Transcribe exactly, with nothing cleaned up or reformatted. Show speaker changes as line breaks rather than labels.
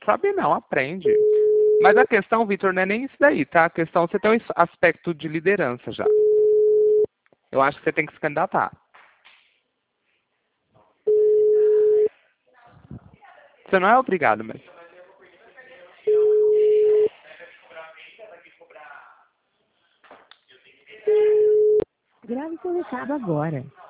sabe não, aprende. Mas a questão, Vitor, não é nem isso daí, tá? A questão, você tem um aspecto de liderança já. Eu acho que você tem que se candidatar. Você não é obrigado, mas...
Grave seu recado agora.